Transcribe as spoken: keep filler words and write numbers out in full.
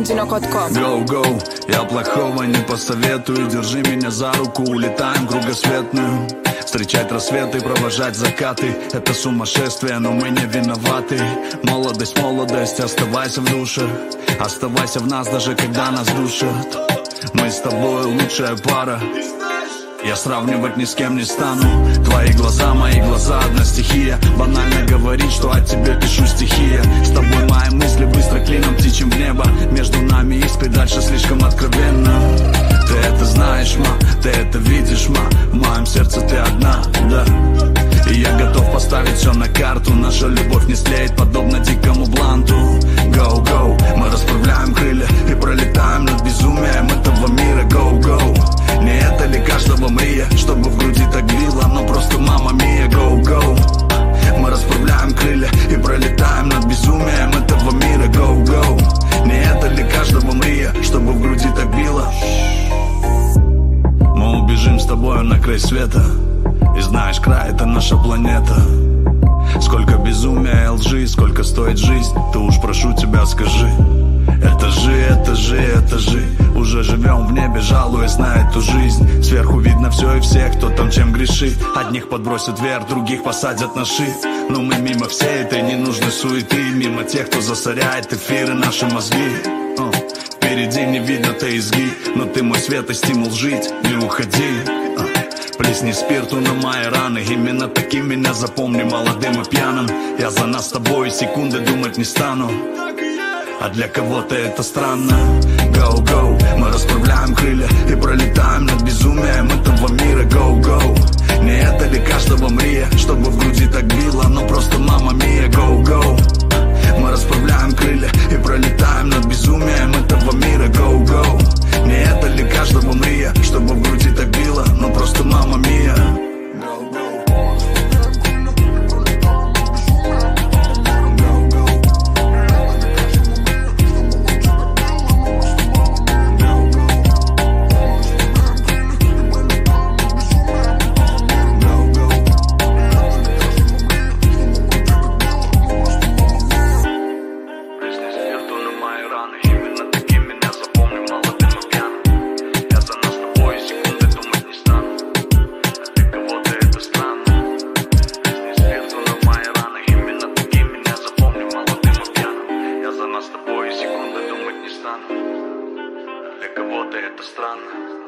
Valentino точка ком. Go, go, я плохого не посоветую. Держи меня за руку, улетаем в кругосветную. Встречать рассветы, провожать закаты. Это сумасшествие, но мы не виноваты. Молодость, молодость, оставайся в душе. Оставайся в нас, даже когда нас душат. Мы с тобой лучшая пара. Я сравнивать ни с кем не стану. Твои глаза, мои глаза, одна стихия. Банально говорить, что о тебе пишу стихия. С тобой мои мысли быстро клином птичьим в небо. Между нами искры, дальше слишком откровенно. Ты это знаешь, ма, ты это видишь, ма. В моем сердце ты одна, да. И я готов поставить все на карту. Наша любовь не слеет, подобно дикому бланту. Go, go, мы расправляем крылья и пролетаем над безумием этого мира. Go, go, не это ли каждого мрия, чтобы в груди так било, но просто мама мия. Go, go, мы расправляем крылья и пролетаем над безумием этого мира. Go, go, не это ли каждого мрия, чтобы в груди так било. Мы убежим с тобою на край света. И знаешь, край — это наша планета. Сколько безумия и лжи, сколько стоит жизнь, ты уж прошу тебя скажи. Этажи, этажи, этажи. Уже живем в небе, жалуясь на эту жизнь. Сверху видно все и всех, кто там чем грешит. Одних подбросят вверх, других посадят на шип. Но мы мимо всей этой ненужной суеты. Мимо тех, кто засоряет эфиры, наши мозги. О, впереди не видно тайзги, но ты мой свет и стимул жить, не уходи. Плесни спирту на мои раны. Именно таким меня запомни, молодым и пьяным. Я за нас с тобой секунды думать не стану. А для кого-то это странно. Go, go, мы расправляем крылья и пролетаем над безумием этого мира. Go, go, не это ли каждого мрия, чтобы в груди так било, но просто мама мия. Go, go, мы расправляем крылья и пролетаем над безумием этого мира. Go, go, не это ли каждого мрия, чтобы в груди так било, но просто мама мия. Для кого-то это странно.